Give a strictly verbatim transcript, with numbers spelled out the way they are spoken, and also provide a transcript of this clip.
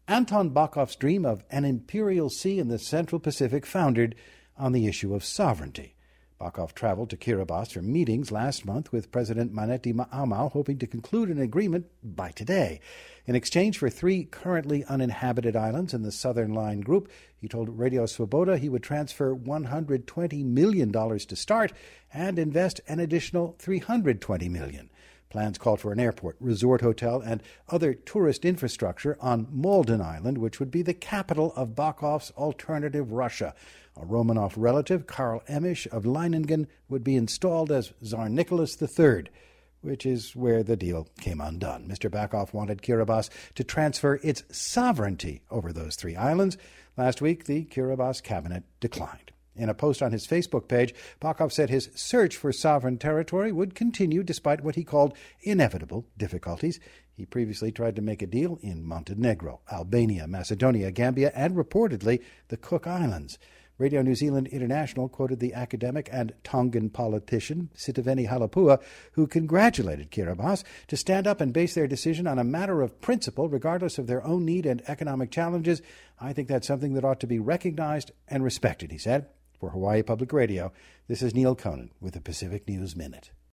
Anton Bakov's dream of an imperial sea in the Central Pacific foundered on the issue of sovereignty. Bakov traveled to Kiribati for meetings last month with President Maneti Maamau, hoping to conclude an agreement by today. In exchange for three currently uninhabited islands in the Southern Line group, he told Radio Swoboda he would transfer one hundred twenty million dollars to start and invest an additional three hundred twenty million dollars. Plans called for an airport, resort hotel, and other tourist infrastructure on Malden Island, which would be the capital of Bakov's alternative Russia. A Romanov relative, Karl Emisch of Leiningen, would be installed as Tsar Nicholas the Third, which is where the deal came undone. Mister Bakov wanted Kiribati to transfer its sovereignty over those three islands. Last week, the Kiribati cabinet declined. In a post on his Facebook page, Bakov said his search for sovereign territory would continue despite what he called inevitable difficulties. He previously tried to make a deal in Montenegro, Albania, Macedonia, Gambia, and reportedly the Cook Islands. Radio New Zealand International quoted the academic and Tongan politician Sitiveni Halapua, who congratulated Kiribati to stand up and base their decision on a matter of principle, regardless of their own need and economic challenges. I think that's something that ought to be recognized and respected, he said. For Hawaii Public Radio, this is Neil Conan with the Pacific News Minute.